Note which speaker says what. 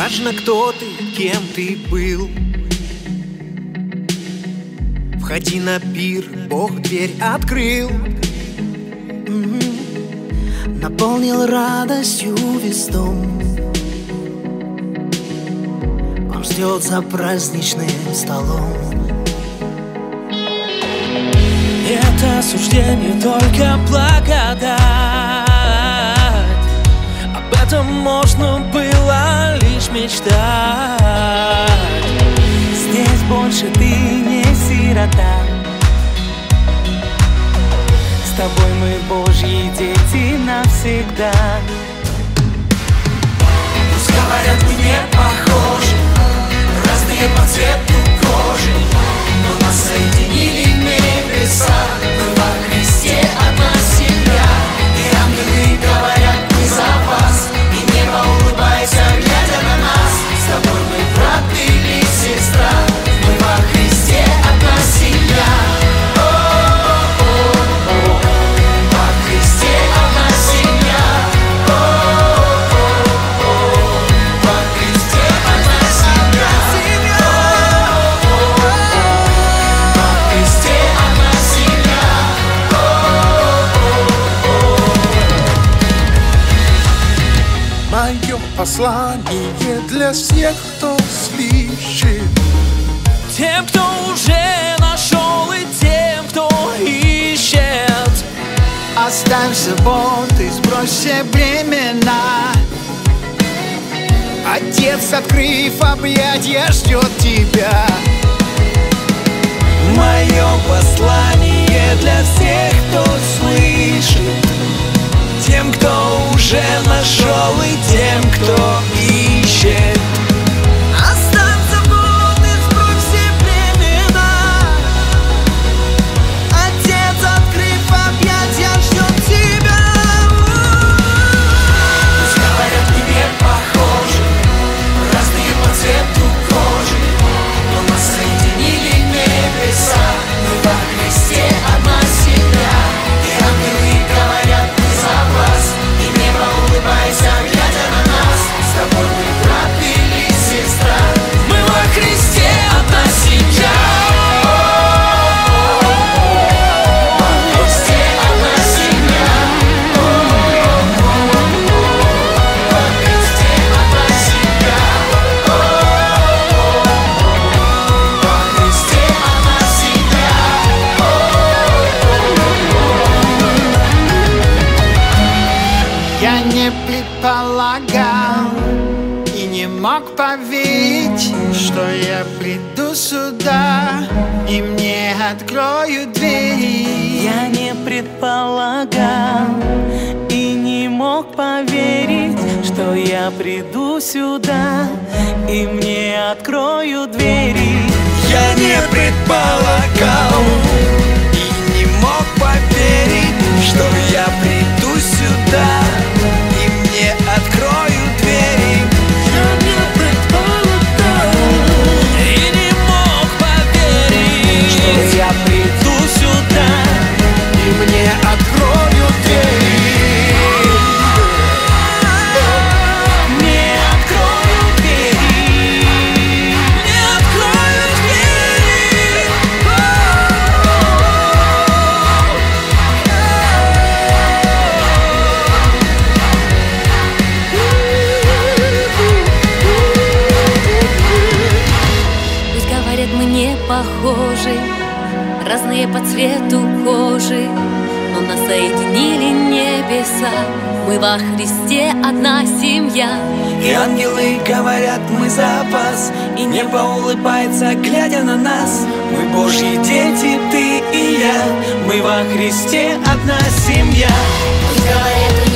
Speaker 1: неважно, кто ты, кем ты был. Входи на пир, Бог дверь открыл. Наполнил радостью весь дом. Он ждет за праздничным столом.
Speaker 2: Это осуждение, только благодать. Об этом можно было лишь мечтать. Здесь больше ты не сирота. С тобой мы Божьи дети навсегда.
Speaker 3: Пусть говорят, мы не похожи, разные по цвету кожи, но нас соединили небеса. Мы во Христе одна семья, и ангелы говорят, мы за вас, и небо улыбается, глядя на нас. С тобой мы брат или сестра, мы во Христе одна семья. Во Христе одна семья. Во Христе одна семья. Во Христе одна семья.
Speaker 4: Мое послание для всех, кто слышит.
Speaker 2: Тем, кто уже нашел, и тем, кто ищет.
Speaker 1: Оставь заботы, сбрось все бремена. Отец, открыв объятия, ждет тебя.
Speaker 2: Мое послание для всех, кто слышит. Тем, кто уже нашел, и тем, кто ищет. Оставь заботы, сбрось все бремена. Отец, открыв объятия, ждет тебя.
Speaker 3: Пусть говорят, мы не похожи, разные по цвету кожи, но нас соединили небеса. Мы во Христе одна семья, и ангелы говорят, мы за вас, и небо улыбайся, глядя на нас. С тобой мы брат или сестра, мы во Христе одна семья. Во Христе одна семья. Во Христе одна семья. Во Христе одна семья.
Speaker 1: Я не предполагал и не мог поверить, что я приду сюда и мне откроют двери.
Speaker 2: Я не предполагал и не мог поверить, что я приду сюда и мне откроют двери. Я не предполагал и не мог поверить, что я приду сюда и мне откроют двери. Я не предполагал и не мог поверить, что я приду сюда
Speaker 1: И мне откроют двери.
Speaker 2: мне откроют двери. Мне откроют двери.
Speaker 5: Пусть говорят, мы не похожи, разные по цвету кожи, но нас соединили небеса. Мы во Христе одна семья.
Speaker 2: И ангелы говорят, мы за вас, и небо улыбается, глядя на нас. Мы Божьи дети, ты и я, мы во Христе одна семья.
Speaker 5: Пусть говорят,